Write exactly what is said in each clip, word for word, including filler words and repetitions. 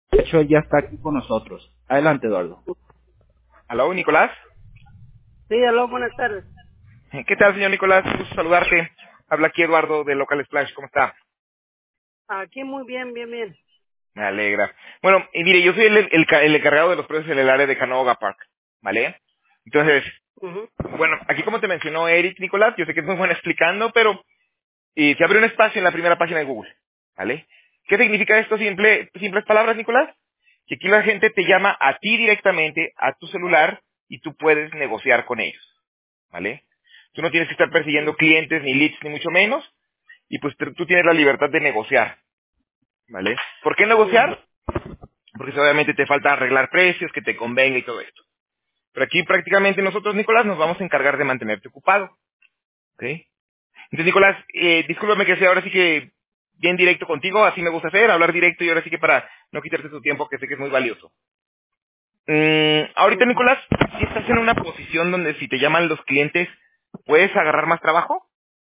De hecho, él ya está aquí con nosotros. Adelante, Eduardo. Aló, Nicolás. Sí, aló, buenas tardes. ¿Qué tal, señor Nicolás? Un gusto saludarte. Habla aquí Eduardo de Local Splash. ¿Cómo está? Aquí muy bien, bien, bien. Me alegra. Bueno, y mire, yo soy el, el, ca- el encargado de los precios en el área de Canoga Park, ¿vale? Entonces, Ujú, bueno, aquí como te mencionó Eric, Nicolás, yo sé que es muy bueno explicando, pero eh, se abre un espacio en la primera página de Google, ¿vale? ¿Qué significa esto? Simple, simples palabras, Nicolás. Que aquí la gente te llama a ti directamente, a tu celular, y tú puedes negociar con ellos, ¿vale? Tú no tienes que estar persiguiendo ujú, clientes, ni leads, ni mucho menos, y pues tú tú tienes la libertad de negociar, ¿vale? ¿Por qué ujú, negociar? Porque si obviamente te falta arreglar precios, que te convenga y todo esto. Pero aquí prácticamente nosotros, Nicolás, nos vamos a encargar de mantenerte ocupado, ¿ok? Entonces, Nicolás, eh, discúlpame que sea ahora sí que bien directo contigo, así me gusta hacer, hablar directo y ahora sí que para no quitarte tu tiempo, que sé que es muy valioso. Mm, ahorita, ujú. Nicolás, si estás en una posición donde si te llaman los clientes, ¿puedes agarrar más trabajo?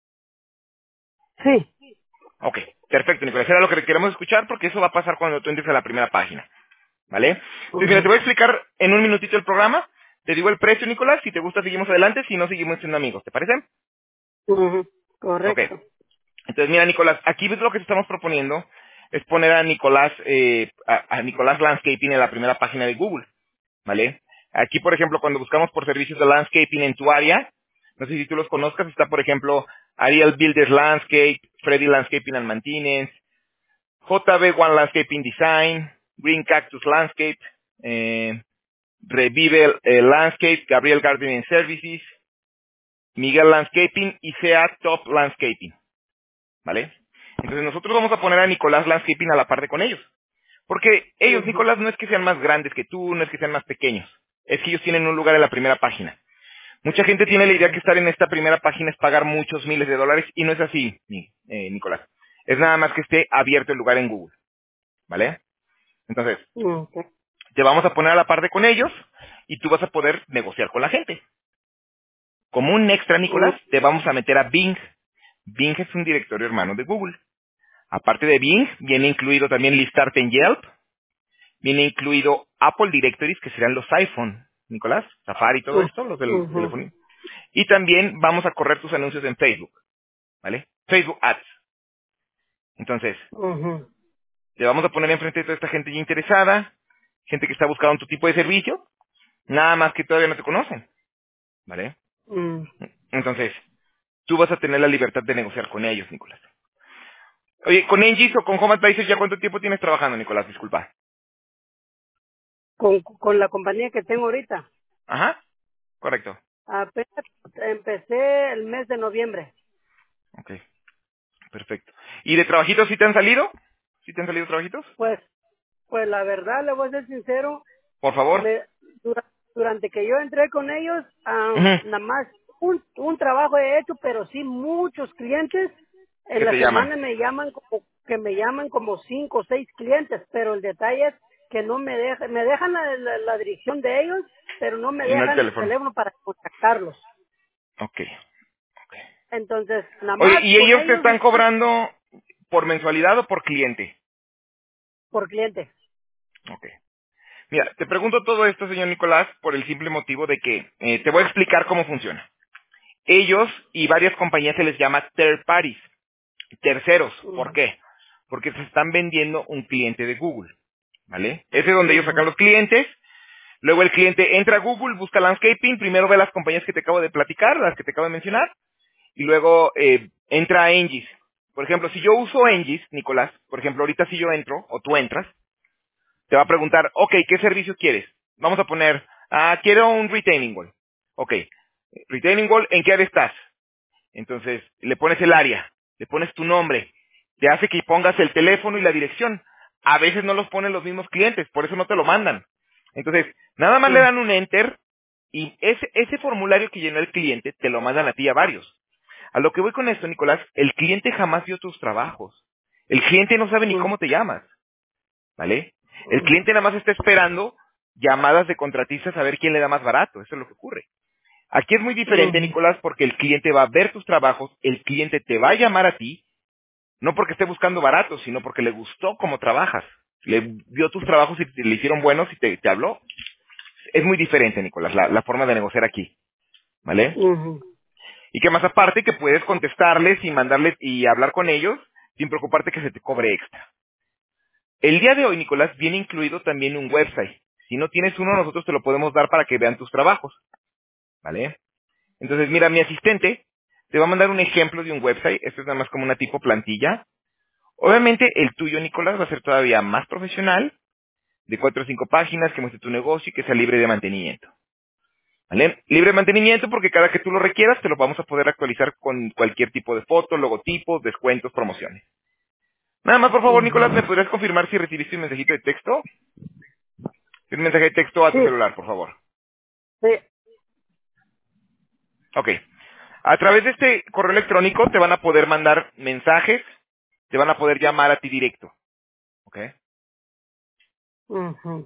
Sí. Ok, perfecto, Nicolás. Era lo que queremos escuchar porque eso va a pasar cuando tú entres a la primera página. ¿Vale? Entonces, mira, te Ujú, voy a explicar en un minutito el programa. Te digo el precio, Nicolás. Si te gusta, seguimos adelante. Si no, seguimos siendo amigos. ¿Te parece? ujú. Ok. Correcto. Entonces, mira, Nicolás, aquí ves lo que te estamos proponiendo es poner a Nicolás, eh, a, a Nicolás Landscaping en la primera página de Google. ¿Vale? Aquí, por ejemplo, cuando buscamos por servicios de landscaping en tu área, no sé si tú los conozcas, está, por ejemplo, Ariel Builders Landscape, Freddy Landscaping and Maintenance, J B One Landscaping Design, Green Cactus Landscape, eh, Revive eh, Landscape, Gabriel Gardening Services, Miguel Landscaping y SEA Top Landscaping, ¿vale? Entonces nosotros vamos a poner a Nicolás Landscaping a la parte con ellos. Porque ellos, Ujú, Nicolás, no es que sean más grandes que tú, no es que sean más pequeños. Es que ellos tienen un lugar en la primera página. Mucha gente tiene la idea ujú, que estar en esta primera página es pagar muchos miles de dólares y no es así, Ni- eh, Nicolás. Es nada más que esté abierto el lugar en Google, ¿vale? Entonces, ujú, te vamos a poner a la parte con ellos y tú vas a poder negociar con la gente. Como un extra, Nicolás, ujú, te vamos a meter a Bing. Bing es un directorio hermano de Google. Aparte de Bing, viene incluido también listarte en Yelp, viene incluido Apple Directories, que serán los iPhone, Nicolás, Safari y todo esto, los del ujú, teléfono. Y también vamos a correr tus anuncios en Facebook, ¿vale? Facebook Ads. Entonces, ujú, te vamos a poner enfrente de toda esta gente ya interesada, gente que está buscando tu tipo de servicio, nada más que todavía no te conocen, ¿vale? ujú. Entonces, tú vas a tener la libertad de negociar con ellos, Nicolás. Oye, ¿con Engis o con Home Advisor ya cuánto tiempo tienes trabajando, Nicolás? Disculpa. Con, con la compañía que tengo ahorita. Ajá, correcto. Apenas empecé el mes de noviembre. Ok, perfecto. ¿Y de trabajitos sí te han salido? ¿Sí te han salido trabajitos? Pues, pues la verdad, le voy a ser sincero, Por favor. me, dura- durante que yo entré con ellos, Ujú. am, nada más un, un trabajo he hecho, pero sí muchos clientes. En ¿Qué la te llaman? semana me llaman como, que me llaman como cinco o seis clientes, pero el detalle es que no me dejan, me dejan la, la- la dirección de ellos, pero no me Y no el dejan el teléfono. teléfono para contactarlos. Ok, ok. Entonces, nada Oye, más ¿y con ellos te ellos están nomás cobrando por mensualidad o por cliente? por cliente. Ok. Mira, te pregunto todo esto, señor Nicolás, por el simple motivo de que eh, te voy a explicar cómo funciona. Ellos y varias compañías se les llama third parties, terceros. ¿Por Ujú, qué? Porque se están vendiendo un cliente de Google, ¿vale? Ese es donde ellos ujú, sacan los clientes. Luego el cliente entra a Google, busca landscaping, primero ve las compañías que te acabo de platicar, las que te acabo de mencionar, y luego eh, entra a Engis. Por ejemplo, si yo uso Engis, Nicolás, por ejemplo, ahorita si yo entro, o tú entras, te va a preguntar, ok, ¿qué servicio quieres? Vamos a poner, ah, quiero un retaining wall. Ok, retaining wall, ¿en qué área estás? Entonces, le pones el área, le pones tu nombre, te hace que pongas el teléfono y la dirección. A veces no los ponen los mismos clientes, por eso no te lo mandan. Entonces, nada más le ujú, dan un enter y ese, ese formulario que llenó el cliente te lo mandan a ti y a varios. A lo que voy con esto, Nicolás, el cliente jamás vio tus trabajos. El cliente no sabe ni ujú, cómo te llamas, ¿vale? El ujú, cliente nada más está esperando llamadas de contratistas a ver quién le da más barato. Eso es lo que ocurre. Aquí es muy diferente, ujú, Nicolás, porque el cliente va a ver tus trabajos, el cliente te va a llamar a ti, no porque esté buscando barato, sino porque le gustó cómo trabajas. le vio tus trabajos y te, le hicieron buenos y te, te habló. Es muy diferente, Nicolás, la, la forma de negociar aquí, ¿vale? Ujú. Y que más aparte que puedes contestarles y mandarles y hablar con ellos sin preocuparte que se te cobre extra. El día de hoy, Nicolás, viene incluido también un website. Si no tienes uno, nosotros te lo podemos dar para que vean tus trabajos, ¿vale? Entonces, mira, mi asistente te va a mandar un ejemplo de un website. Esto es nada más como una tipo plantilla. Obviamente, el tuyo, Nicolás, va a ser todavía más profesional, de cuatro o cinco páginas, que muestre tu negocio y que sea libre de mantenimiento. ¿Vale? Libre de mantenimiento porque cada que tú lo requieras te lo vamos a poder actualizar con cualquier tipo de foto, logotipos, descuentos, promociones. Nada más, por favor, Nicolás, ¿me Ujú. podrías confirmar si recibiste un mensajito de texto? Un mensaje de texto a Sí, tu celular, por favor. sí. Ok. A través de este correo electrónico te van a poder mandar mensajes, te van a poder llamar a ti directo. ¿Ok? Ujú.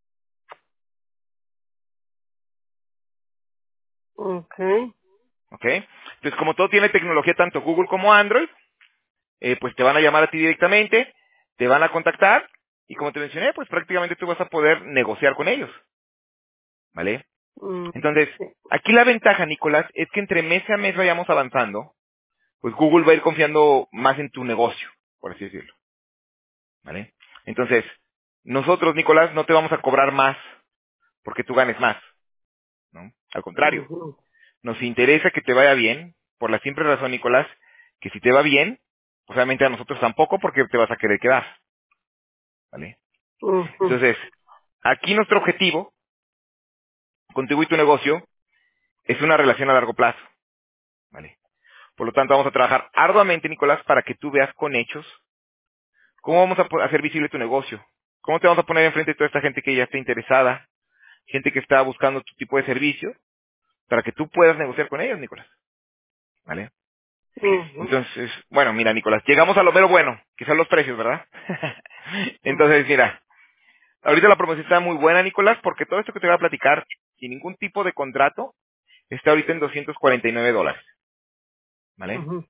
Okay. ¿Ok? Entonces, como todo tiene tecnología, tanto Google como Android, eh, pues te van a llamar a ti directamente, te van a contactar, y como te mencioné, pues prácticamente tú vas a poder negociar con ellos. ¿Vale? Mm, Entonces, sí. aquí la ventaja, Nicolás, es que entre mes a mes vayamos avanzando, pues Google va a ir confiando más en tu negocio, por así decirlo. ¿Vale? Entonces, nosotros, Nicolás, no te vamos a cobrar más porque tú ganes más, ¿no? Al contrario, Ujú. nos interesa que te vaya bien, por la simple razón, Nicolás, que si te va bien, pues obviamente a nosotros tampoco porque te vas a querer quedar, ¿vale? Ujú. Entonces, aquí nuestro objetivo, contigo y tu negocio, es una relación a largo plazo, ¿vale? Por lo tanto, vamos a trabajar arduamente, Nicolás, para que tú veas con hechos cómo vamos a po- hacer visible tu negocio, cómo te vamos a poner enfrente de toda esta gente que ya está interesada, gente que está buscando tu tipo de servicio, para que tú puedas negociar con ellos, Nicolás, ¿vale? Ujú. Entonces, bueno, mira, Nicolás, llegamos a lo mero bueno, que son los precios, ¿verdad? Entonces, mira, ahorita la promoción está muy buena, Nicolás, porque todo esto que te voy a platicar, sin ningún tipo de contrato, está ahorita en doscientos cuarenta y nueve dólares, ¿vale? Ujú.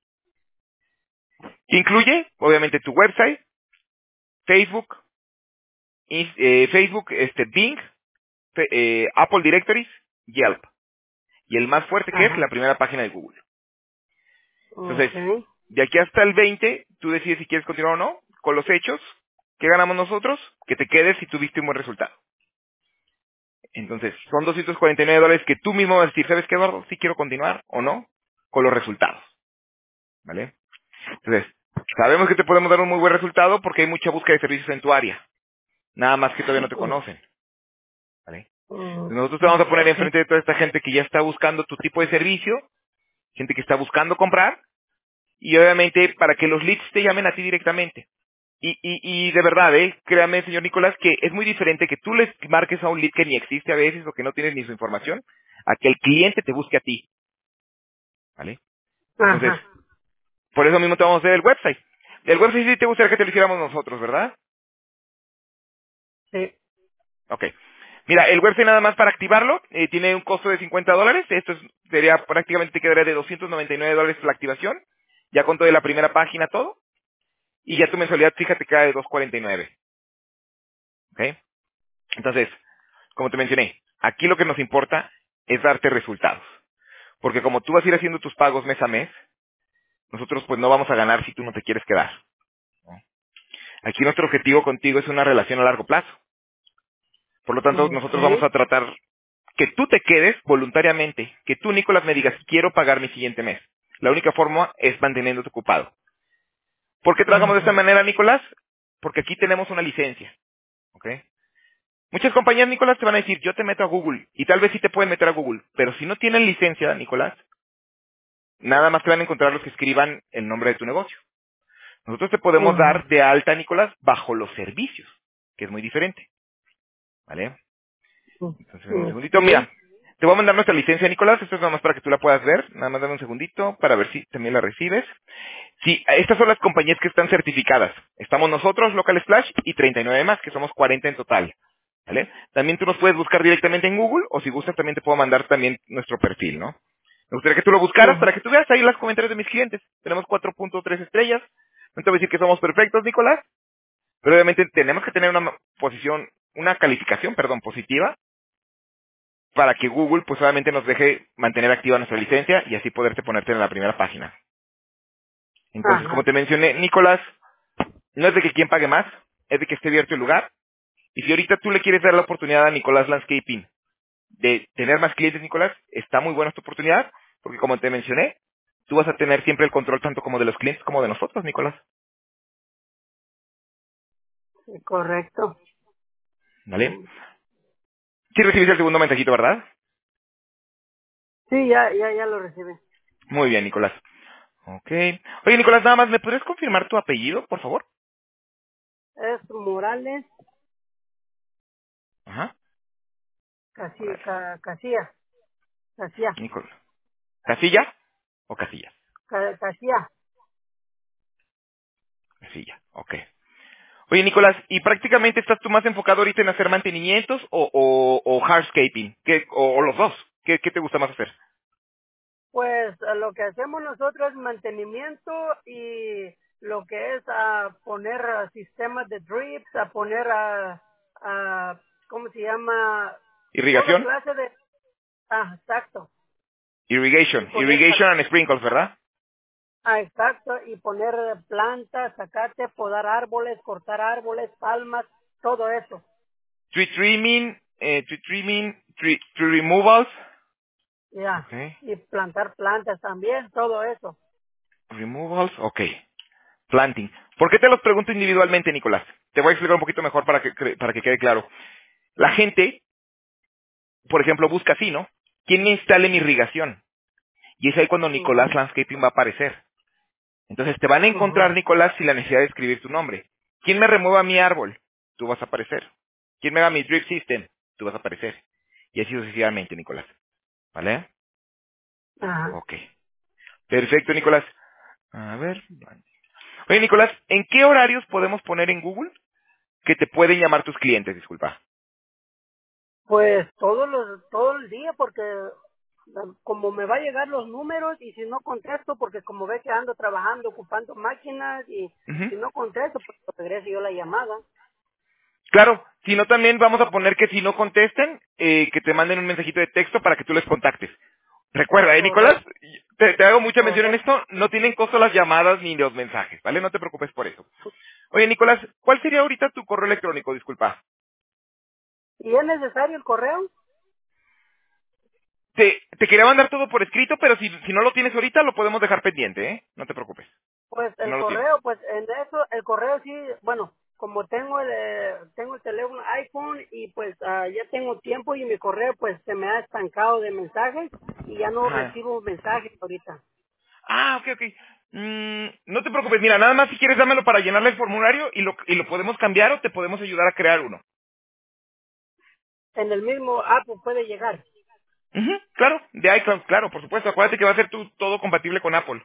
Que incluye, obviamente, tu website, Facebook, Ins- eh, Facebook, este, Bing, fe- eh, Apple Directories, Yelp. Y el más fuerte que es Ajá. la primera página de Google. Entonces, Okay. de aquí hasta el veinte, tú decides si quieres continuar o no, con los hechos, ¿qué ganamos nosotros? Que te quedes si tuviste un buen resultado. Entonces, son doscientos cuarenta y nueve dólares que tú mismo vas a decir, ¿sabes qué, Eduardo? Si quiero continuar o no, con los resultados. ¿Vale? Entonces, sabemos que te podemos dar un muy buen resultado porque hay mucha búsqueda de servicios en tu área. Nada más que todavía no te conocen. ¿Vale? Ujú. Entonces, nosotros te vamos a poner Okay. enfrente de toda esta gente que ya está buscando tu tipo de servicio, gente que está buscando comprar, y obviamente para que los leads te llamen a ti directamente. Y, y, y de verdad, ¿eh? Créame, señor Nicolás, que es muy diferente que tú les marques a un lead que ni existe a veces o que no tienes ni su información, a que el cliente te busque a ti, ¿vale? Entonces, Ajá. por eso mismo te vamos a hacer el website. El website sí te gustaría que te lo hiciéramos nosotros, ¿verdad? Sí. Ok. Mira, el website nada más para activarlo eh, tiene un costo de cincuenta dólares. Esto es- sería prácticamente te quedaría de doscientos noventa y nueve dólares la activación, ya con toda la primera página, todo. Y ya tu mensualidad, fíjate, queda de doscientos cuarenta y nueve. ¿Ok? Entonces, como te mencioné, aquí lo que nos importa es darte resultados. Porque como tú vas a ir haciendo tus pagos mes a mes, nosotros pues no vamos a ganar si tú no te quieres quedar, ¿no? Aquí nuestro objetivo contigo es una relación a largo plazo. Por lo tanto, nosotros vamos Okay. a tratar que tú te quedes voluntariamente, que tú, Nicolás, me digas, quiero pagar mi siguiente mes. La única forma es manteniéndote ocupado. ¿Por qué trabajamos de esta Ajá. manera, Nicolás? Porque aquí tenemos una licencia, ¿ok? Muchas compañías, Nicolás, te van a decir, yo te meto a Google, y tal vez sí te pueden meter a Google, pero si no tienen licencia, Nicolás, nada más te van a encontrar los que escriban el nombre de tu negocio. Nosotros te podemos Ujú. dar de alta, Nicolás, bajo los servicios, que es muy diferente, ¿vale? Entonces, dame un segundito. Okay. Mira, te voy a mandar nuestra licencia, Nicolás. Esto es nada más para que tú la puedas ver. Nada más dame un segundito para ver si también la recibes. Sí, estas son las compañías que están certificadas. Estamos nosotros, Local Splash, y treinta y nueve más, que somos cuarenta en total. ¿Vale? También tú nos puedes buscar directamente en Google, o si gustas también te puedo mandar también nuestro perfil, ¿no? Me gustaría que tú lo buscaras Ujú. para que tú veas ahí los comentarios de mis clientes. Tenemos cuatro punto tres estrellas. No te voy a decir que somos perfectos, Nicolás, Pero obviamente tenemos que tener una posición, una calificación, perdón, positiva para que Google pues obviamente nos deje mantener activa nuestra licencia y así poderte ponerte en la primera página. Entonces, como Ajá, te mencioné, Nicolás, no es de que quién pague más, es de que esté abierto el lugar. Y si ahorita tú le quieres dar la oportunidad a Nicolás Landscaping de tener más clientes, Nicolás, está muy buena esta oportunidad, porque como te mencioné, tú vas a tener siempre el control tanto como de los clientes como de nosotros, Nicolás. sí, correcto. ¿Vale? Mm. Sí recibiste el segundo mensajito, ¿verdad? Sí, ya, ya, ya lo recibí. Muy bien, Nicolás. Ok. Oye, Nicolás, nada más, ¿me podrías confirmar tu apellido, por favor? Es Morales Ajá. Casi, Órale. ca, Casilla, Casilla, Nicolás. ¿Casilla o Casilla? ca, Casilla. Casilla, ok. Oye, Nicolás, ¿y prácticamente estás tú más enfocado ahorita en hacer mantenimientos o, o, o hardscaping? ¿Qué, o, o los dos? ¿Qué, ¿Qué te gusta más hacer? Pues eh, lo que hacemos nosotros es mantenimiento y lo que es a poner ah, sistemas de drips, a poner a, a, ¿cómo se llama? Toda ¿Irrigación? clase de, ah, exacto. Y Irrigation. poner, Irrigation and sprinkles, ¿verdad? ah, exacto, y poner plantas, sacate, podar árboles, cortar árboles, palmas, todo eso. Tree trimming, eh, tree trimming, tree, tree removals. Ya, Ok. y plantar plantas también, todo eso. Removals, ok. Planting. ¿Por qué te los pregunto individualmente, Nicolás? Te voy a explicar un poquito mejor para que, cre- para que quede claro. La gente, por ejemplo, busca así, ¿no? ¿Quién me instale mi irrigación? Y es ahí cuando Ujú, Nicolás Landscaping va a aparecer. Entonces te van a ujú. encontrar, Nicolás, sin la necesidad de escribir tu nombre. ¿Quién me remueva mi árbol? Tú vas a aparecer. ¿Quién me haga mi drip system? Tú vas a aparecer. Y así sucesivamente, Nicolás. ¿Vale? Ajá. Ok. Perfecto, Nicolás. A ver. Oye, Nicolás, ¿en qué horarios podemos poner en Google que te pueden llamar tus clientes? Disculpa. Pues todos los, todo el día porque ah, como me va a llegar los números y si no contesto porque como ve que ando trabajando ocupando máquinas y Ujú. si no contesto pues regreso yo la llamada. Claro, si no también vamos a poner que si no contesten, eh, que te manden un mensajito de texto para que tú les contactes. Recuerda, ¿eh, Nicolás? Correcto, Te, te hago mucha mención en correcto. esto, no tienen costo las llamadas ni los mensajes, ¿vale? No te preocupes por eso. Oye, Nicolás, ¿cuál sería ahorita tu correo electrónico? Disculpa. ¿Y es necesario el correo? Te, te quería mandar todo por escrito, pero si, si no lo tienes ahorita, lo podemos dejar pendiente, ¿eh? No te preocupes. Pues Si el no lo tienes. correo, pues en eso, el correo sí, bueno, como tengo el, eh, tengo el teléfono iPhone y pues ah, ya tengo tiempo y mi correo pues se me ha estancado de mensajes y ya no Ajá. recibo mensajes ahorita. Ah, ok, ok. Mm, no te preocupes, mira, nada más si quieres dámelo para llenarle el formulario y lo, y lo podemos cambiar o te podemos ayudar a crear uno. En el mismo app puede llegar. Ujú, claro, de iCloud, claro, por supuesto. Acuérdate que va a ser tu- todo compatible con Apple.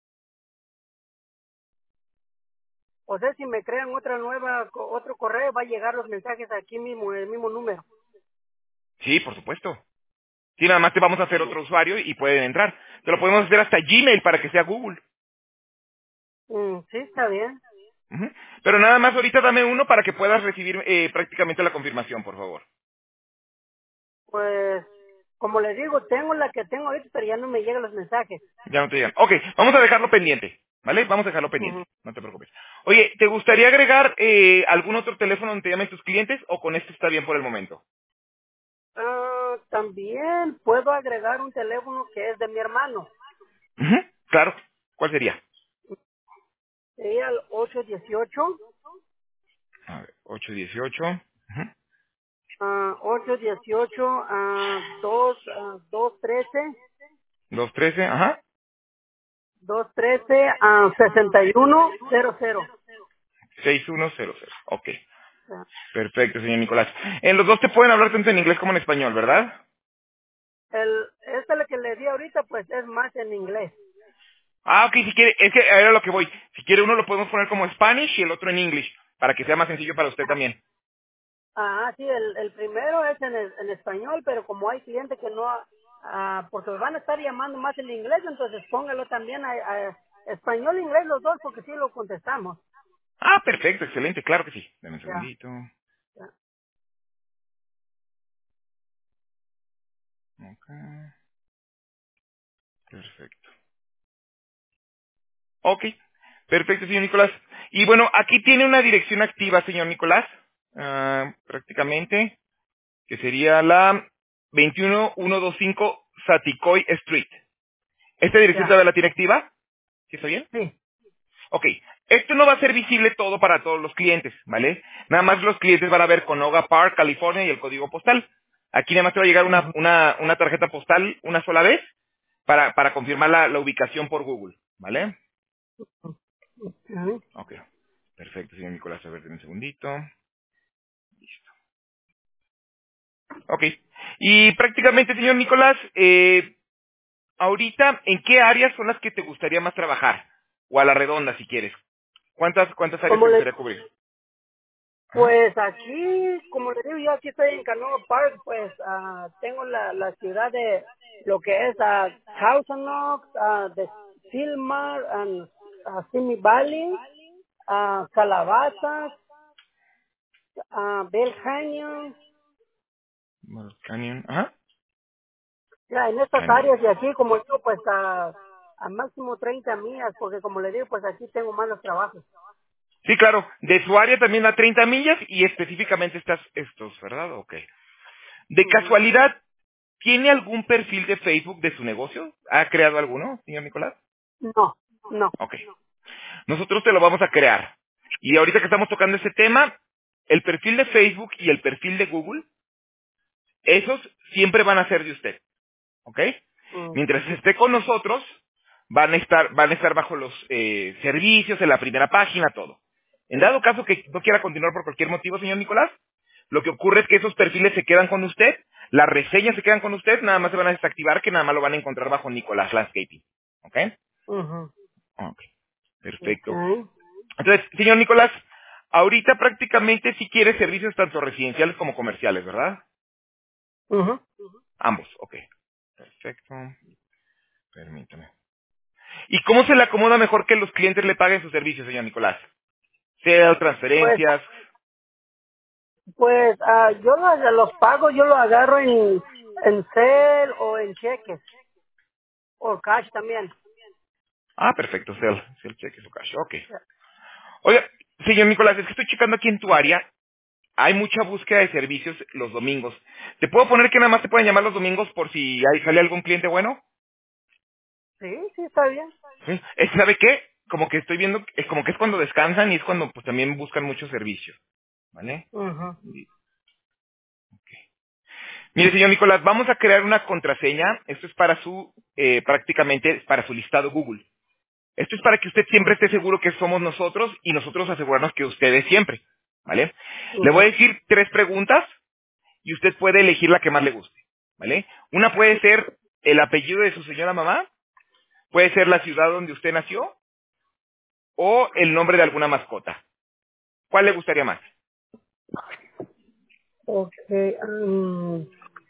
O sea, si me crean otra nueva, co- otro correo, va a llegar los mensajes aquí mismo, el mismo número. Sí, por supuesto. Sí, nada más te vamos a hacer otro usuario y pueden entrar. Te lo podemos hacer hasta Gmail para que sea Google. Mm, sí, está bien. Ujú. Pero nada más ahorita dame uno para que puedas recibir eh, prácticamente la confirmación, por favor. Pues, como les digo, tengo la que tengo ahorita, pero ya no me llegan los mensajes. Ya no te digan. Ok, vamos a dejarlo pendiente. ¿Vale? Vamos a dejarlo Ujú. pendiente. No te preocupes. Oye, ¿te gustaría agregar eh, algún otro teléfono donde te llamen tus clientes o con este está bien por el momento? Ah, también puedo agregar un teléfono que es de mi hermano. Ujú, claro. ¿Cuál sería? Sería el ocho dieciocho, A ver, ocho dieciocho. Ujú. ah, ocho dieciocho, ah, dos, ah, dos trece, dos trece, ajá. dos trece, ah, sesenta y uno cero cero. seis uno cero cero. Ok. Perfecto, señor Nicolás. En los dos te pueden hablar tanto en inglés como en español, ¿verdad? El, este el que le di ahorita, pues es más en inglés. Ah, ok, si quiere, es que era lo que voy. Si quiere uno lo podemos poner como Spanish y el otro en English, para que sea más sencillo para usted también. Ah, sí, el, el primero es en, el- en español, pero como hay clientes que no, ah, porque van a estar llamando más en inglés, entonces póngalo también a, a español e inglés los dos, porque sí lo contestamos. Ah, perfecto, excelente, claro que sí. Dame un Ya, segundito. ya. Ok, perfecto. Ok, perfecto, señor Nicolás. Y bueno, aquí tiene una dirección activa, señor Nicolás, ah, prácticamente, que sería la veintiuno mil ciento veinticinco Saticoy Street. ¿Esta dirección Ya, todavía la tiene activa? ¿Sí está bien? sí. Ok, esto no va a ser visible todo para todos los clientes, ¿vale? Nada más los clientes van a ver Conoga Park, California y el código postal. Aquí nada más te va a llegar una, Ujú. una, una tarjeta postal una sola vez para, para confirmar la, la ubicación por Google, ¿vale? Ujú. Ok, perfecto, señor Nicolás, a ver, denme un segundito. Ok, y prácticamente, señor Nicolás, eh, ahorita, ¿en qué áreas son las que te gustaría más trabajar? O a la redonda, si quieres. ¿Cuántas, cuántas áreas Como te le gustaría cubrir? Ajá. Pues aquí, como le digo, yo aquí estoy en Canoga Park, pues ah, tengo la, la ciudad de lo que es a Thousand Oaks, ah, de Silmar, and, ah, Simi Valley, ah, Calabazas, ah, Bell Canyon, Morro Canyon, ajá. ya en estas Canyon. áreas de aquí, como digo, pues a, a máximo treinta millas, porque como le digo, pues aquí tengo más los trabajos. Sí, claro. De su área también a treinta millas y específicamente estas, estos, ¿verdad? Ok. De Ujú. casualidad, ¿tiene algún perfil de Facebook de su negocio? ¿Ha creado alguno, señor Nicolás? No, no. Ok. Nosotros te lo vamos a crear. Y ahorita que estamos tocando ese tema, el perfil de Facebook y el perfil de Google, esos siempre van a ser de usted. ¿Ok? Mientras Ujú. esté con nosotros, van a estar, van a estar bajo los eh, servicios, en la primera página, todo. En dado caso que no quiera continuar por cualquier motivo, señor Nicolás, lo que ocurre es que esos perfiles se quedan con usted, las reseñas se quedan con usted, nada más se van a desactivar, que nada más lo van a encontrar bajo Nicolás Landscaping. ¿Ok? Ujú. Ok, perfecto. Okay. Entonces, señor Nicolás, ahorita prácticamente sí quiere servicios tanto residenciales como comerciales, ¿verdad? Ujú. Ambos, ok. Perfecto. Permítame. ¿Y cómo se le acomoda mejor que los clientes le paguen sus servicios, señor Nicolás? Sea Pues transferencias. Pues ah, yo los, los pagos yo los agarro en, en cel o en cheques o cash también. Ah, perfecto, Cel. Cel cheques o cash. Ok. Oiga, señor Nicolás, es que estoy checando aquí en tu área. Hay mucha búsqueda de servicios los domingos. ¿Te puedo poner que nada más te pueden llamar los domingos por si ahí sale algún cliente bueno? Sí, sí, está bien. ¿Sí? Eh, ¿Sabe qué? Como que estoy viendo, es como que es cuando descansan y es cuando pues también buscan muchos servicios. ¿Vale? Ujú, Mire, señor Nicolás, vamos a crear una contraseña. Esto es para su, eh, prácticamente, para su listado Google. Esto es para que usted siempre ujú, esté seguro que somos nosotros y nosotros asegurarnos que usted es siempre. ¿Vale? Le voy ujú, a decir tres preguntas y usted puede elegir la que más le guste. ¿Vale? Una puede ser el apellido de su señora mamá, puede ser la ciudad donde usted nació o el nombre de alguna mascota. ¿Cuál le gustaría más? Okay. mm,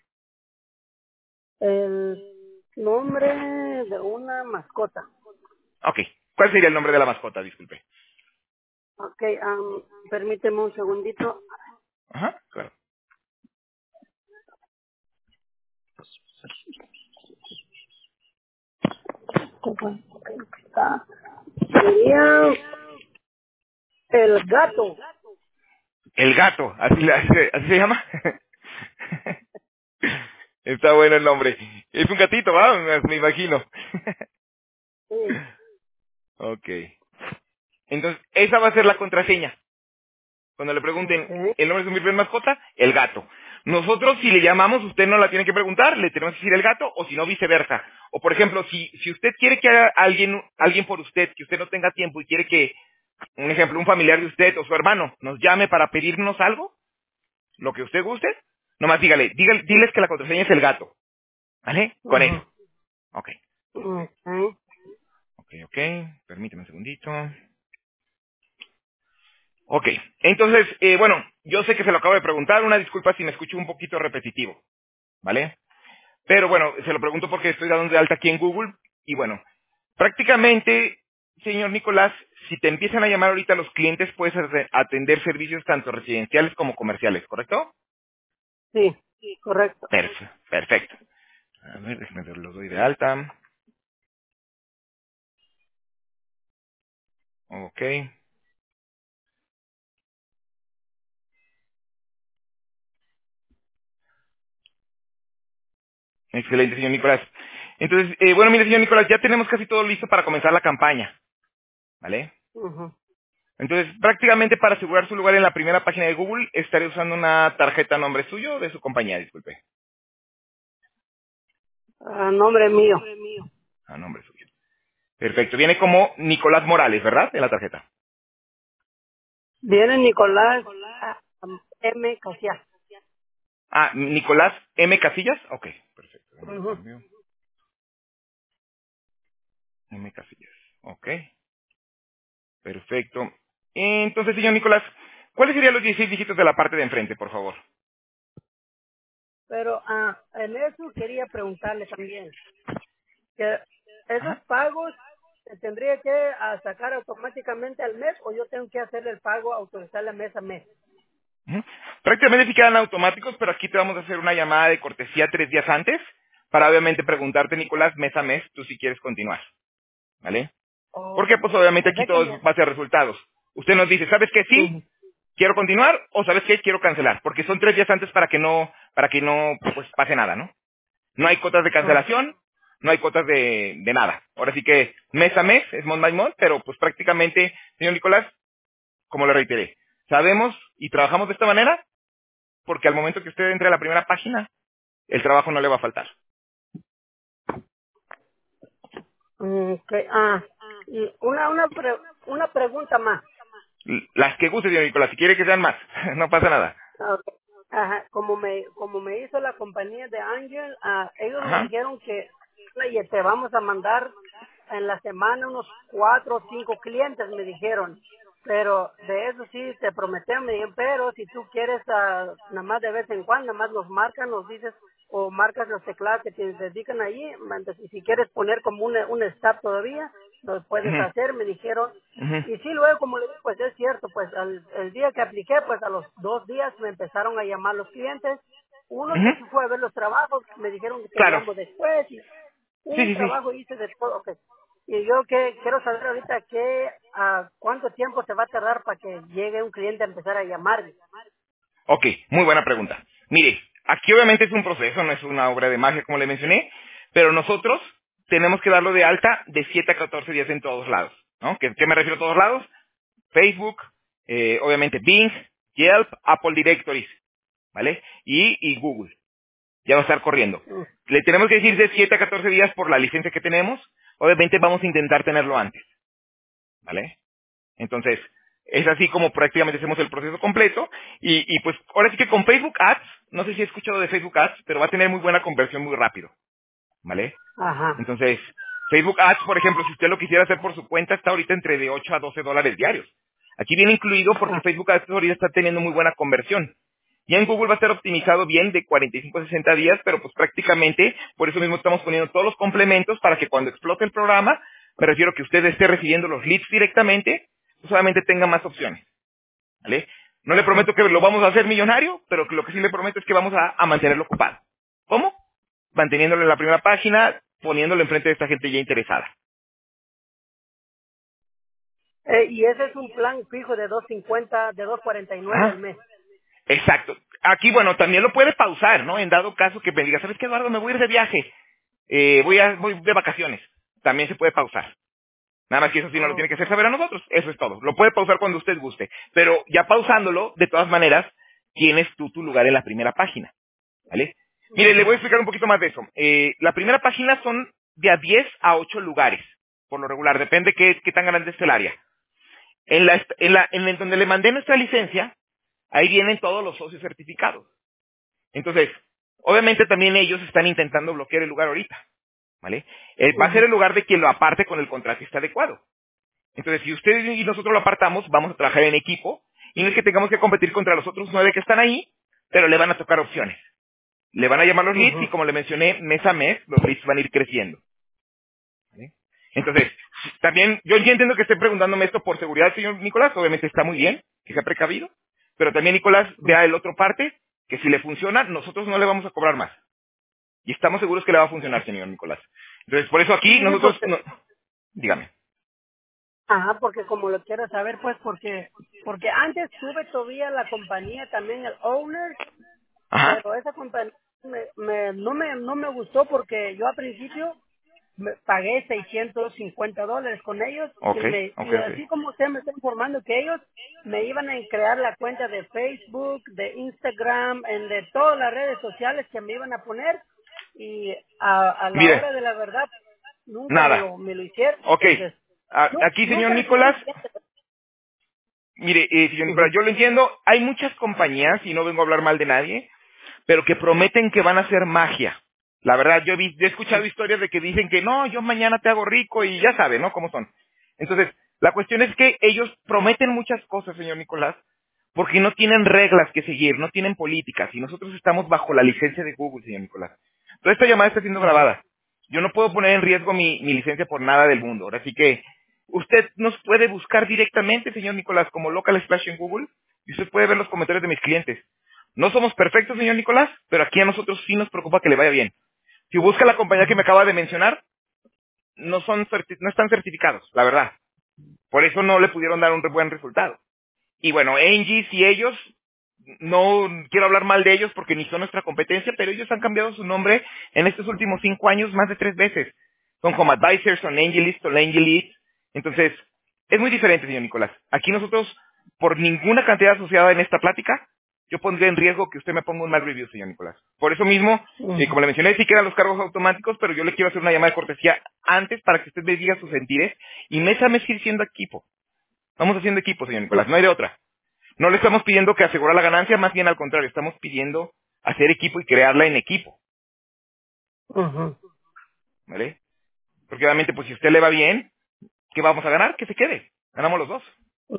el nombre de una mascota. Ok. ¿Cuál sería el nombre de la mascota? Disculpe. Okay. am, permíteme un segundito. Ajá, claro. Está- Sería el gato. El gato, así, le- así, así se llama. Está bueno el nombre. Es un gatito, ¿va? Me me imagino. Sí. Ok. Entonces, esa va a ser la contraseña. Cuando le pregunten Okay. el nombre de su primer mascota, el gato. Nosotros, si le llamamos, usted no la tiene que preguntar, le tenemos que decir el gato, o si no, viceversa. O, por ejemplo, si, si usted quiere que haga alguien, alguien por usted, que usted no tenga tiempo y quiere que, un ejemplo, un familiar de usted o su hermano nos llame para pedirnos algo, lo que usted guste, nomás dígale, dígale diles que la contraseña es el gato. ¿Vale? Con Ujú, eso. Ok. okay. Ok, ok. Permíteme un segundito. Ok. Entonces, eh, bueno, yo sé que se lo acabo de preguntar. Una disculpa si me escucho un poquito repetitivo. ¿Vale? Pero bueno, se lo pregunto porque estoy dando de alta aquí en Google. Y bueno, prácticamente, señor Nicolás, si te empiezan a llamar ahorita los clientes, puedes ate- atender servicios tanto residenciales como comerciales, ¿correcto? Sí, correcto. Perfe- Perfecto. A ver, déjenme ver, los doy de alta. Ok. Excelente, señor Nicolás. Entonces, eh, bueno, mire, señor Nicolás, ya tenemos casi todo listo para comenzar la campaña, ¿vale? Ujú. Entonces, prácticamente para asegurar su lugar en la primera página de Google, estaré usando una tarjeta a nombre suyo o de su compañía, disculpe. A nombre mío. A nombre suyo. Perfecto. Viene como Nicolás Morales, ¿verdad? En la tarjeta. Viene Nicolás ah, M. Casia. Ah, Nicolás M. Casillas. Ok, perfecto. Déjame lo Ujú. cambio. M. Casillas. Ok, perfecto. Entonces, señor Nicolás, ¿cuáles serían los dieciséis dígitos de la parte de enfrente, por favor? Pero ah, en eso quería preguntarle también, que esos Ajá. pagos se tendría que ah, sacar automáticamente al mes o yo tengo que hacer el pago, autorizarle mes a mes. Ujú. Prácticamente sí quedan automáticos, pero aquí te vamos a hacer una llamada de cortesía tres días antes para obviamente preguntarte, Nicolás, mes a mes, tú si quieres continuar, ¿vale? O, Porque pues obviamente o aquí sea que todo es me... base a resultados. Usted nos dice, ¿sabes qué? Sí, Ujú. quiero continuar o ¿sabes qué? Quiero cancelar, porque son tres días antes para que no, para que no pues pase nada, ¿no? No hay cuotas de Ah, cancelación, no hay cuotas de, de nada. Ahora sí que mes a mes es month by month, pero pues prácticamente, señor Nicolás, como le reiteré, sabemos y trabajamos de esta manera porque al momento que usted entre a la primera página, el trabajo no le va a faltar. mm, ok, ah, y una, una, pre- una pregunta más. L- Las que guste, señor Nicolás, si quiere que sean más, no pasa nada. Ah, ok. Ajá, como me como me hizo la compañía de Angel, ah, ellos me Ajá. dijeron que "Oye, te vamos a mandar en la semana unos cuatro o cinco clientes", me dijeron. Pero de eso sí te prometieron, me dijeron, pero si tú quieres ah, nada más de vez en cuando, nada más nos marcan, nos dices, o marcas los teclados que te dedican allí, mandas- y si quieres poner como un, un stop todavía, lo puedes Ujú, hacer, me dijeron. ujú, Y sí, luego, como le digo, pues es cierto, pues al, el día que apliqué, pues a los dos días me empezaron a llamar los clientes. Uno que ujú. sí fue a ver los trabajos, me dijeron que te Claro. llamo después, y Sí, un sí, sí. trabajo hice de todo. Ok. Y yo que quiero saber ahorita que, a cuánto tiempo se va a tardar para que llegue un cliente a empezar a llamarme. Ok, muy buena pregunta. Mire, aquí obviamente es un proceso, no es una obra de magia como le mencioné, pero nosotros tenemos que darlo de alta de siete a catorce días en todos lados. ¿No? ¿Qué, qué me refiero a todos lados? Facebook, eh, obviamente Bing, Yelp, Apple Directories, ¿vale? Y, y Google. Ya va a estar corriendo. Mm. Le tenemos que decir de siete a catorce días por la licencia que tenemos. Obviamente vamos a intentar tenerlo antes, ¿vale? Entonces, es así como prácticamente hacemos el proceso completo. Y, y pues ahora sí que con Facebook Ads, no sé si he escuchado de Facebook Ads, pero va a tener muy buena conversión muy rápido, ¿vale? Ajá. Entonces, Facebook Ads, por ejemplo, si usted lo quisiera hacer por su cuenta, está ahorita entre de ocho a doce dólares diarios. Aquí viene incluido porque Ah, Facebook Ads ahorita está teniendo muy buena conversión. Ya en Google va a estar optimizado bien de cuarenta y cinco a sesenta días, pero pues prácticamente por eso mismo estamos poniendo todos los complementos para que cuando explote el programa, me refiero a que usted esté recibiendo los leads directamente, pues solamente tenga más opciones, ¿vale? No le ajá. prometo que lo vamos a hacer millonario, pero que lo que sí le prometo es que vamos a, a mantenerlo ocupado. ¿Cómo? Manteniéndolo en la primera página, poniéndolo enfrente de esta gente ya interesada. Eh, y ese es un plan fijo de dos cincuenta, de dos cuarenta y nueve al Ajá. mes. Exacto. Aquí, bueno, también lo puede pausar, ¿no? En dado caso que me diga, ¿sabes qué, Eduardo? Me voy a ir de viaje. Eh, voy, a, voy de vacaciones. También se puede pausar. Nada más que eso sí no lo Oh, tiene que hacer saber a nosotros. Eso es todo. Lo puede pausar cuando usted guste. Pero ya pausándolo, de todas maneras, tienes tú tu lugar en la primera página. ¿Vale? Mire, le voy a ujú, explicar un poquito más de eso. Eh, la primera página son de a diez a ocho lugares. Por lo regular. Depende qué, qué tan grande es el área. En, la, est- en, la, en el donde le mandé nuestra licencia, ahí vienen todos los socios certificados. Entonces, obviamente también ellos están intentando bloquear el lugar ahorita, ¿vale? Eh, va a ser ujú, el lugar de quien lo aparte con el contratista adecuado. Entonces, si usted y nosotros lo apartamos, vamos a trabajar en equipo, y no es que tengamos que competir contra los otros nueve que están ahí, pero le van a tocar opciones. Le van a llamar los leads y ujú. como le mencioné, mes a mes, los leads van a ir creciendo. ¿Vale? Entonces, también, yo ya entiendo que esté preguntándome esto por seguridad, señor Nicolás, obviamente está muy bien, que sea precavido, pero también Nicolás vea el otro parte, que si le funciona, nosotros no le vamos a cobrar más. Y estamos seguros que le va a funcionar, señor Nicolás. Entonces, por eso Sí, aquí sí, sí, nosotros, porque, no- dígame. ajá, porque como lo quiero saber, pues, porque, porque antes tuve todavía la compañía también, el owner, Ajá. pero esa compañía me, me, no me, no me gustó porque yo al principio me pagué seiscientos cincuenta dólares con ellos y Ok, me ok, y ok. así como usted me está informando que ellos me iban a crear la cuenta de Facebook, de Instagram, en de todas las redes sociales que me iban a poner y a, a la Mire, hora de la verdad nunca me nada. lo me lo hicieron, Ok. entonces A- nu- Aquí, señor nunca recibí Nicolás, clientes. mire, eh, señor Nicolás, Ujú, yo lo entiendo, hay muchas compañías, y no vengo a hablar mal de nadie, pero que prometen que van a hacer magia. La verdad, yo he, vi- yo he escuchado historias de que dicen que no, yo mañana te hago rico y ya sabe, ¿no? ¿Cómo son? Entonces, la cuestión es que ellos prometen muchas cosas, señor Nicolás, porque no tienen reglas que seguir, no tienen políticas, y nosotros estamos bajo la licencia de Google, señor Nicolás. Toda esta llamada está siendo ujú, grabada. Yo no puedo poner en riesgo mi, mi licencia por nada del mundo. Ahora sí que usted nos puede buscar directamente, señor Nicolás, como Local Splash en Google, y usted puede ver los comentarios de mis clientes. No somos perfectos, señor Nicolás, pero aquí a nosotros sí nos preocupa que le vaya bien. Si busca la compañía que me ujú, acaba de mencionar, no son certi- no están certificados, la verdad. Por eso no le pudieron dar un re- buen resultado. Y bueno, Angie y ellos, no quiero hablar mal de ellos porque ni son nuestra competencia, pero ellos han cambiado su nombre en estos últimos cinco años más de tres veces. Son como Advisors, son Angelist, son Angelist. Entonces, es muy diferente, señor Nicolás. Aquí nosotros, por ninguna cantidad asociada en esta plática, yo pondría en riesgo que usted me ponga un mal review, señor Nicolás. Por eso mismo, eh, ujú, como le mencioné, sí quedan los cargos automáticos, pero yo le quiero hacer una llamada de cortesía antes para que usted me diga sus sentires y mes a mes ir siendo equipo. Vamos haciendo equipo, señor Nicolás, no hay de otra. No le estamos pidiendo que asegurar la ganancia, más bien al contrario, estamos pidiendo hacer equipo y crearla en equipo, ujú. ¿vale? Porque obviamente, pues si a usted le va bien, ¿qué vamos a ganar? Que se quede. Ganamos los dos,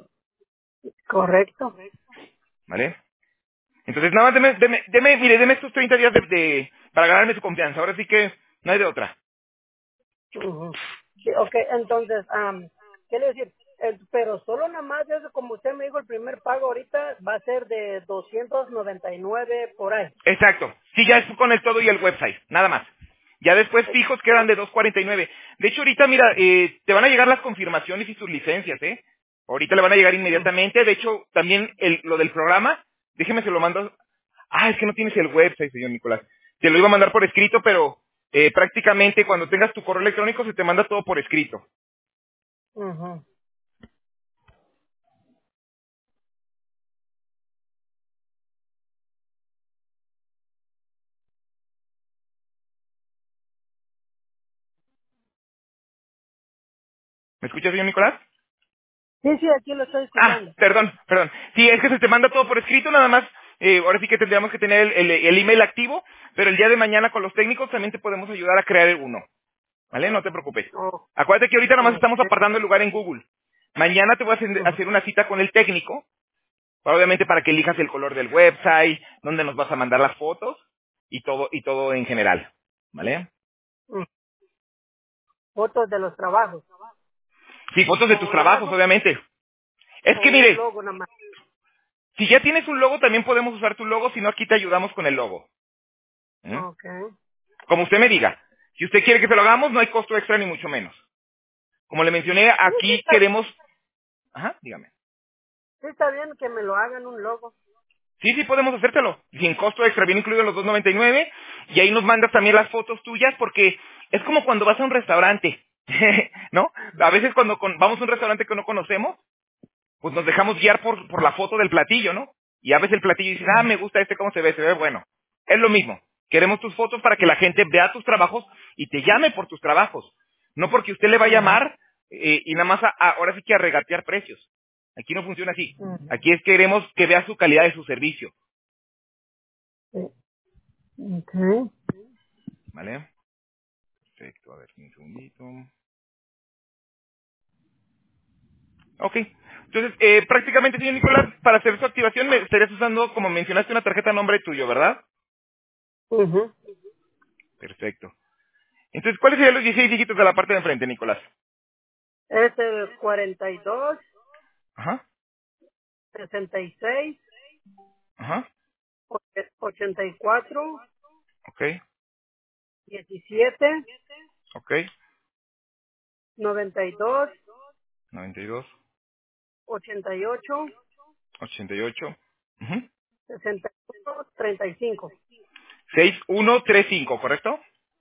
Correcto. ¿vale? Entonces, nada más deme, deme, deme, mire, deme estos treinta días de, de- para ganarme su confianza. Ahora sí que no hay de otra. Ujú. Sí, ok, entonces, am, quiere decir, eh, pero solo nada más eso, como usted me dijo, el primer pago ahorita va a ser de doscientos noventa y nueve por ahí. Exacto. Sí, ya es con el todo y el website, nada más. Ya después fijos quedan de dos cuarenta y nueve. De hecho, ahorita, mira, eh, te van a llegar las confirmaciones y sus licencias, ¿eh? Ahorita le van a llegar inmediatamente. De hecho, también el- lo del programa, déjeme se lo mando. Ah, es que no tienes el website, señor Nicolás. Te lo iba a mandar por escrito, pero eh, prácticamente cuando tengas tu correo electrónico se te manda todo por escrito. Ujú. ¿Me escuchas, señor Nicolás? Sí, sí, aquí lo estoy Ah, escuchando. perdón, perdón. Sí, es que se te manda todo por escrito, nada más. Eh, ahora sí que tendríamos que tener el, el- el email activo, pero el día de mañana con los técnicos también te podemos ayudar a crear uno. ¿Vale? No te preocupes. Oh, Acuérdate que ahorita nada más estamos ok. apartando el lugar en Google. Mañana te voy a hacer Ujú, hacer una cita con el técnico, obviamente para que elijas el color del website, dónde nos vas a mandar las fotos y todo y todo en general. ¿Vale? ujú. Fotos de los trabajos. Sí, fotos de tus O nada más trabajos, un, obviamente. Es o que un mire, logo nada más. si ya tienes un logo, también podemos usar tu logo, si no aquí te ayudamos con el logo. ¿Eh? Ok. Como usted me diga. Si usted quiere que se lo hagamos, no hay costo extra ni mucho menos. Como le mencioné, Sí, sí, aquí está, queremos... Ajá, dígame. sí está bien que me lo hagan un logo. Sí, sí, podemos hacértelo. Sin costo extra, bien incluido los dos noventa y nueve. Y ahí nos mandas también las fotos tuyas porque es como cuando vas a un restaurante. ¿No? A veces cuando con- vamos a un restaurante que no conocemos, pues nos dejamos guiar por, por la foto del platillo, ¿no? Y a veces el platillo dice, ah, me gusta este, ¿cómo se ve? Se ve bueno. Es lo mismo. Queremos tus fotos para que la gente vea tus trabajos y te llame por tus trabajos. No porque usted le va a Ujú, llamar eh, y nada más a- a- ahora sí que a regatear precios. Aquí no funciona así. ujú. Aquí es queremos que vea su calidad de su servicio. Sí. Ok. ¿Vale? Perfecto, a ver, un segundito. Ok. Entonces, eh, prácticamente, señor Nicolás, para hacer su activación me estarías usando, como mencionaste, una tarjeta a nombre tuyo, ¿verdad? Ujú. Perfecto. Entonces, ¿cuáles serían los dieciséis dígitos de la parte de enfrente, Nicolás? Es el cuarenta y dos, Ajá, sesenta y seis, ajá, ochenta y cuatro, ok, diecisiete, ok, noventa y dos, noventa y dos, ochenta y ocho, ochenta y ocho, ujú, sesenta y uno, treinta y cinco. seis uno tres cinco, ¿correcto?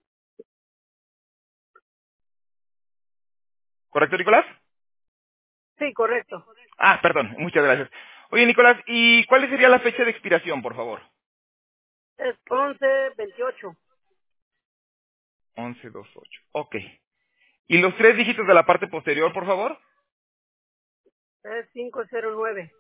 ¿Correcto, Nicolás? Sí, correcto. Ah, perdón, muchas gracias. Oye, Nicolás, ¿y cuál sería la fecha de expiración, por favor? Es once veintiocho. once veintiocho. Ok. ¿Y los tres dígitos de la parte posterior, por favor? Es quinientos nueve.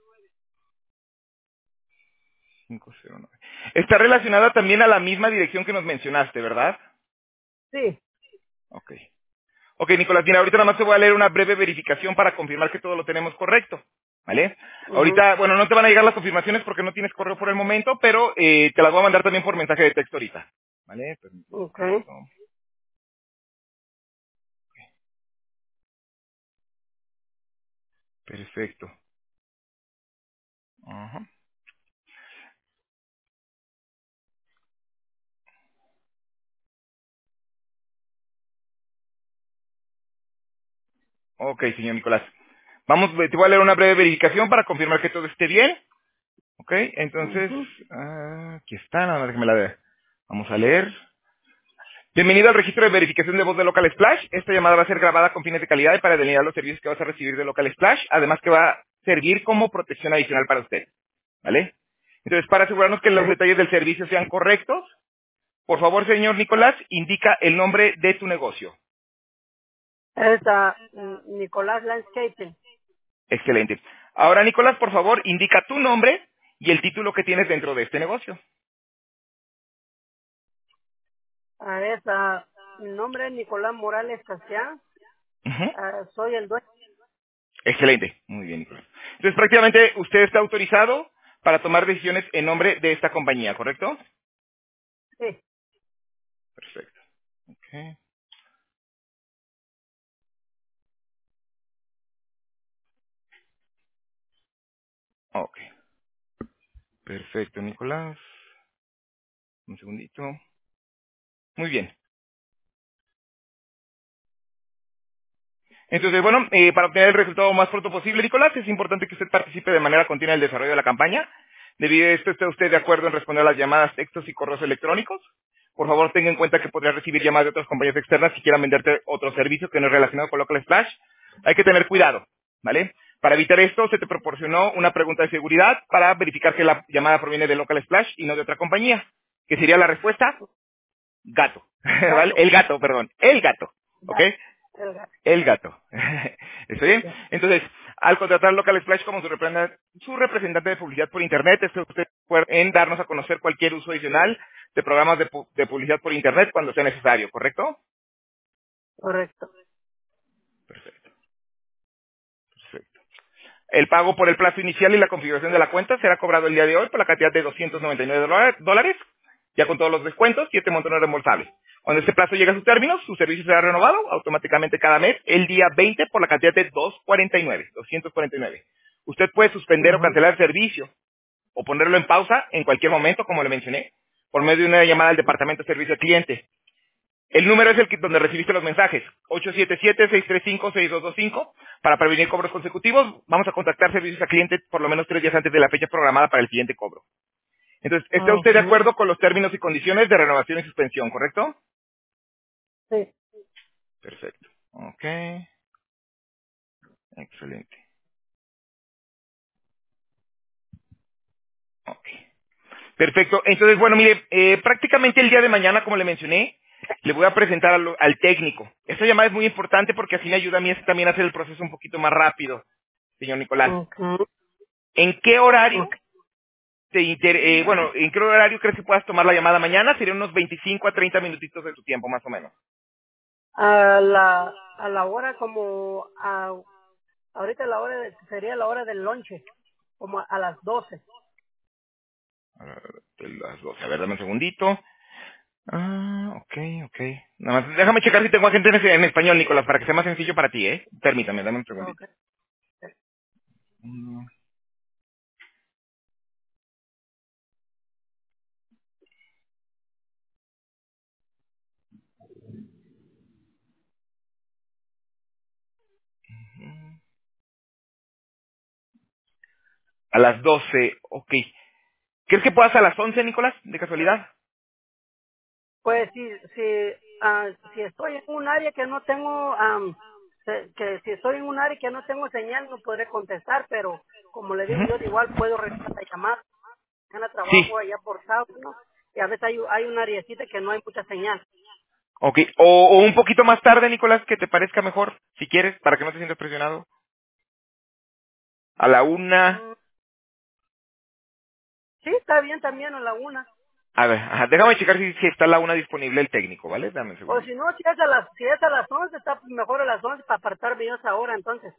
quinientos nueve. Está relacionada también a la misma dirección que nos mencionaste, ¿verdad? Sí. Ok. Ok, Nicolás, mira, ahorita nada más te voy a leer una breve verificación para confirmar que todo lo tenemos correcto. ¿Vale? Ujú. Ahorita, bueno, no te van a llegar las confirmaciones porque no tienes correo por el momento, pero eh, te las voy a mandar también por mensaje de texto ahorita. ¿Vale? Permíteme un Ok. segundito. Perfecto. Ajá. Ok, señor Nicolás. Vamos, te voy a leer una breve verificación para confirmar que todo esté bien. Ok, entonces, Ujú. ah, aquí está, nada más déjame la ver. Vamos a leer. Bienvenido al registro de verificación de voz de Local Splash. Esta llamada va a ser grabada con fines de calidad y para delinear los servicios que vas a recibir de Local Splash, además que va a servir como protección adicional para usted. ¿Vale? Entonces, para asegurarnos que los Ok. detalles del servicio sean correctos, por favor, señor Nicolás, indica el nombre de tu negocio. Es ah, mm, Nicolás Landscaping. Excelente. Ahora, Nicolás, por favor, indica tu nombre y el título que tienes dentro de este negocio. Ah, es, ah, mi nombre es Nicolás Morales Casiá. Ujú. Ah, soy el dueño. Excelente. Muy bien, Nicolás. Entonces, prácticamente usted está autorizado para tomar decisiones en nombre de esta compañía, ¿correcto? Sí. Perfecto. Ok. Ok. Perfecto, Nicolás. Un segundito. Muy bien. Entonces, bueno, eh, para obtener el resultado más pronto posible, Nicolás, es importante que usted participe de manera continua en el desarrollo de la campaña. Debido a esto, ¿está usted de acuerdo en responder a las llamadas, textos y correos electrónicos? Por favor, tenga en cuenta que podrá recibir llamadas de otras compañías externas si quieran venderte otro servicio que no es relacionado con Local Splash. Hay que tener cuidado, ¿vale? Para evitar esto, se te proporcionó una pregunta de seguridad para verificar que la llamada proviene de Local Splash y no de otra compañía. ¿Qué sería la respuesta? Gato. ¿Vale? Gato. El gato, perdón. El gato. ¿Ok? Gato. El gato. El gato. ¿Está bien? Ya. Entonces, al contratar Local Splash como su representante, su representante de publicidad por Internet, está usted puede en darnos a conocer cualquier uso adicional de programas de, pu- de publicidad por Internet cuando sea necesario, ¿correcto? Correcto. Perfecto, perfecto. El pago por el plazo inicial y la configuración de la cuenta será cobrado el día de hoy por la cantidad de doscientos noventa y nueve dola- dólares, ya con todos los descuentos, y este monto no es reembolsable. Cuando este plazo llegue a sus términos, su servicio será renovado automáticamente cada mes, el día veinte por la cantidad de doscientos cuarenta y nueve. doscientos cuarenta y nueve. Usted puede suspender o Ujú. cancelar el servicio o ponerlo en pausa en cualquier momento, como le mencioné, por medio de una llamada al departamento de servicio al cliente. El número es el que, donde recibiste los mensajes, ocho siete siete, seis tres cinco, seis dos dos cinco. Para prevenir cobros consecutivos, vamos a contactar servicios al cliente por lo menos tres días antes de la fecha programada para el siguiente cobro. Entonces, ¿está usted de Ujú. acuerdo con los términos y condiciones de renovación y suspensión, correcto? Sí. Perfecto. Ok, excelente. Ok. Perfecto. Entonces, bueno, mire, eh, prácticamente el día de mañana, como le mencioné, le voy a presentar al, al técnico. Esta llamada es muy importante porque así me ayuda a mí también a hacer el proceso un poquito más rápido, señor Nicolás. Ujú. ¿En qué horario Ok. te inter- eh, bueno, en qué horario crees que puedas tomar la llamada mañana? Serían unos veinticinco a treinta minutitos de tu tiempo, más o menos. A la, a la hora como, a, ahorita la hora de- sería la hora del lonche, como a las doce. A ver, de las doce. A ver, dame un segundito. Ah, ok, ok. Nada más, déjame checar si tengo agente en, en español, Nicolás, para que sea más sencillo para ti, ¿eh? Permítame, dame un segundito. Okay. Mm, A las doce, ok. ¿Crees que puedas a las once, Nicolás, de casualidad? Pues si, si, ah, si estoy en un área que no tengo, am, se- que si estoy en un área que no tengo señal no podré contestar, pero como le digo Ujú. yo, igual puedo regresar a llamar. Mañana Sí, trabajo allá por South, ¿no? Y a veces hay, hay una areacita que no hay mucha señal. ok. O, o un poquito más tarde, Nicolás, que te parezca mejor, si quieres, para que no te sientas presionado. A la una. Mm, sí, está bien también a la una. A ver, ajá, déjame checar si, si está a la una disponible el técnico, ¿vale? Dame un O si segundito. no, si es a las, si es a las once, está mejor a las once para apartarme yo esa hora, entonces.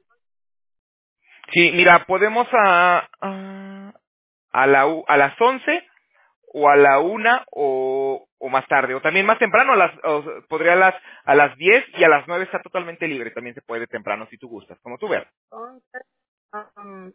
Sí, mira, podemos a, a, a, la, u- a las once o a la una o, o más tarde, o también más temprano, a las, o sea, podría a las, a las diez y a las nueve está totalmente libre, también se puede temprano si tú gustas, como tú veas. Entonces, um,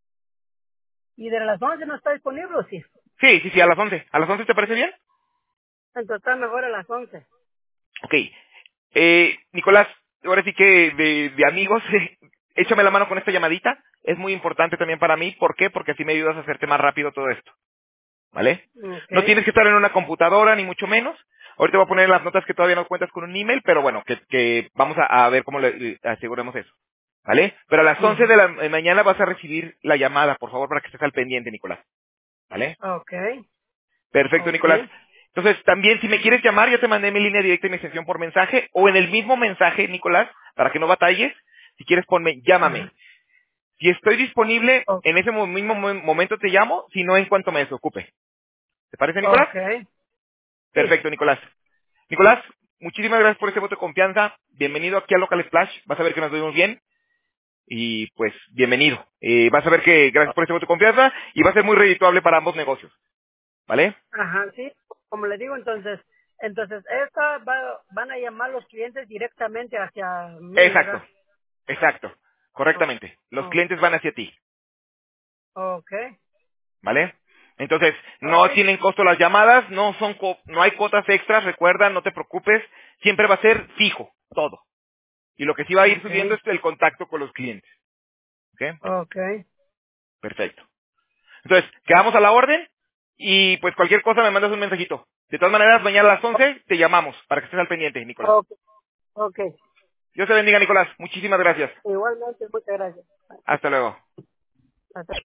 ¿y de las once no está disponible o sí? Sí, sí, sí, a las once. ¿A las once te parece bien? Entonces está mejor a las once. Ok. Eh, Nicolás, ahora sí que de, de amigos, échame la mano con esta llamadita. Es muy importante también para mí. ¿Por qué? Porque así me ayudas a hacerte más rápido todo esto. ¿Vale? No Okay. tienes que estar en una computadora, ni mucho menos. Ahorita voy a poner en las notas que todavía no cuentas con un email, pero bueno, que, que vamos a, a ver cómo le, le aseguremos eso. ¿Vale? Pero a las once Ujú. de la eh, mañana vas a recibir la llamada, por favor, para que estés al pendiente, Nicolás. ¿Vale? Okay. Perfecto, Nicolás. Okay. Entonces, también si me quieres llamar, yo te mandé mi línea directa y mi extensión por mensaje, o en el mismo mensaje, Nicolás, para que no batalles, si quieres ponme, llámame. Ajá. Si estoy disponible, O- en ese mo- mismo mo- momento te llamo, si no, en cuanto me desocupe. ¿Te parece, Nicolás? Okay. Sí. Perfecto, Nicolás. Nicolás, muchísimas gracias por ese voto de confianza. Bienvenido aquí a Local Splash. Vas a ver que nos vemos bien. Y pues, bienvenido. Eh, vas a ver que gracias por ese voto de confianza y va a ser muy redituable para ambos negocios. ¿Vale? Ajá, sí. Como le digo, entonces, entonces esta va, van a llamar los clientes directamente hacia mí, Exacto, ¿verdad? exacto. Oh, Correctamente. Los oh, clientes van hacia ti. okay. ¿Vale? Entonces, no Okay. tienen costo las llamadas, no son co- no hay cuotas extras, recuerda, no te preocupes, siempre va a ser fijo, todo. Y lo que sí va a ir subiendo Okay. es el contacto con los clientes. ¿Ok? Okay. Perfecto. Entonces, quedamos a la orden y pues cualquier cosa me mandas un mensajito. De todas maneras, mañana a las once te llamamos para que estés al pendiente, Nicolás. Okay. Okay. Dios te bendiga, Nicolás. Muchísimas gracias. Igualmente, muchas gracias. Hasta luego. Hasta